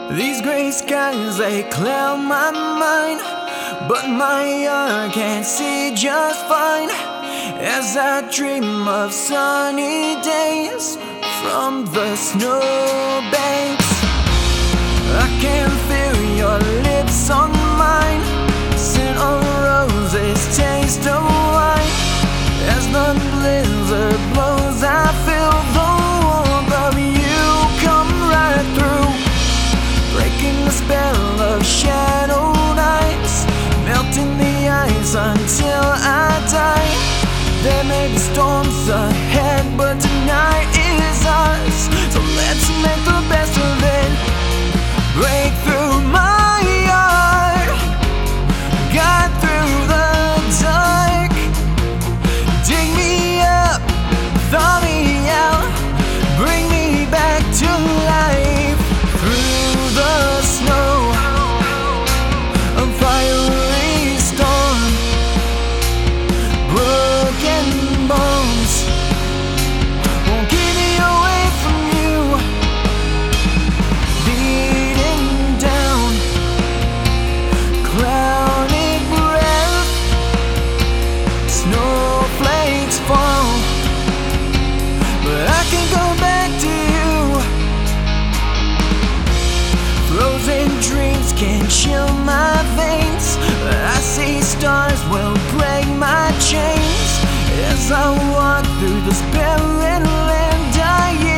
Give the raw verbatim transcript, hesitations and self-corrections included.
These gray skies, they cloud my mind, but my heart can't see just fine as I dream of sunny days from the snowbanks. I can feel your lips on mine, scent of roses, taste of wine. As the blizzard blows, I feel the warmth of you come right through, breaking the spell of shadowed ice, melting the ice until I die. There may be storms ahead, but tonight is ours, so let's make the best of it. Break through my heart, got through the dark. Dig me up, thaw me out, bring me back to life. Through the snow, a fiery storm, broken bones won't keep me away from you. Beating down, cloudy breath, snowflakes fall, but I can go back to you. Frozen dreams can chill my veins, I see stars will break my chains as I walk through this barren land. I